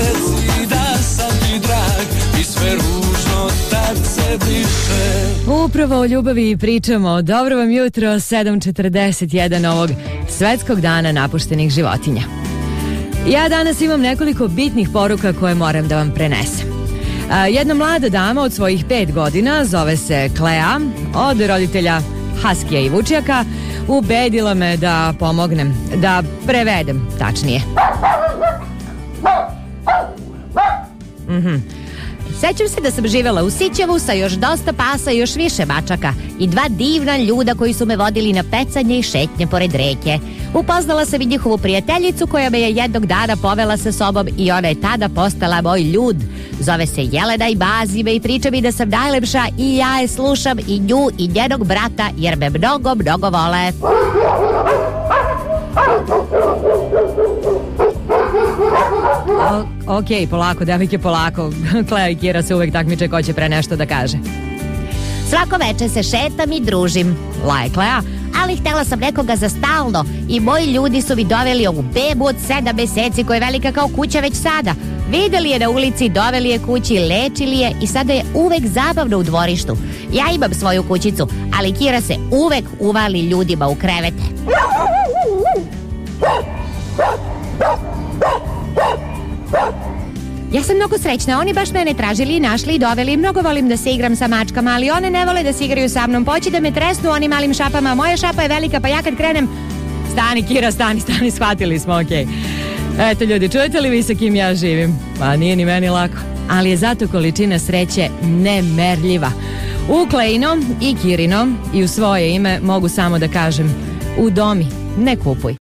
reci da sam ti drag i sve ružno tad se briše. Upravo o ljubavi pričamo. Dobro vam jutro, 7:41 ovog svetskog dana napuštenih životinja. Ja danas imam nekoliko bitnih poruka koje moram da vam prenesem. Jedna mlada dama od svojih 5 godina, zove se Klea, od roditelja Haskija i Vučijaka, ubedila me da pomognem, da prevedem tačnije. Sećam se da sam živjela u Sićevu sa još dosta pasa i još više mačaka i 2 divna ljuda koji su me vodili na pecanje i šetnje pored reke. Upoznala sam i njihovu prijateljicu koja me je jednog dana povela sa sobom i ona je tada postala moj ljud. Zove se Jelena i bazi me i priča mi da sam najlepša i ja je slušam i nju i njenog brata jer me mnogo, mnogo vole. Ok, polako, devojke, polako. Klea i Kira se uvek takmiče ko će pre nešto da kaže. Svako veče se šetam i družim, laje Klea. ali htjela sam nekoga za stalno i moji ljudi su mi doveli ovu bebu od 7 meseci koja je velika kao kuća već sada. Videli je na ulici, doveli je kući, lečili je i sada je uvek zabavno u dvorištu. Ja imam svoju kućicu, ali Kira se uvek uvali ljudima u krevete. Ja sam mnogo srećna, oni baš mene tražili i našli i doveli. Mnogo volim da se igram sa mačkama, ali one ne vole da se igraju sa mnom. Poći da me tresnu onim malim šapama. Moja šapa je velika, pa ja kad krenem... Stani, Kira, stani, shvatili smo, okej. Eto ljudi, čujete li vi sa kim ja živim? Pa nije ni meni lako, ali je zato količina sreće nemerljiva. U Kleino i Kirino i u svoje ime mogu samo da kažem: udomi, ne kupuj.